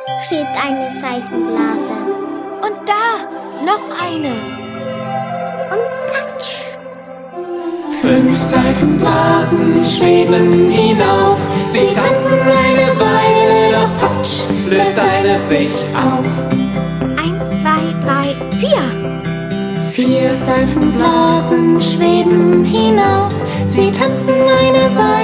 schwebt eine Seifenblase. Und da noch eine. Und platsch. 5 Seifenblasen schweben hinauf. Sie tanzen eine Weile, doch patsch, löst eine sich auf. 1, 2, 3, 4. 4 Seifenblasen schweben hinauf. Sie tanzen eine Weile.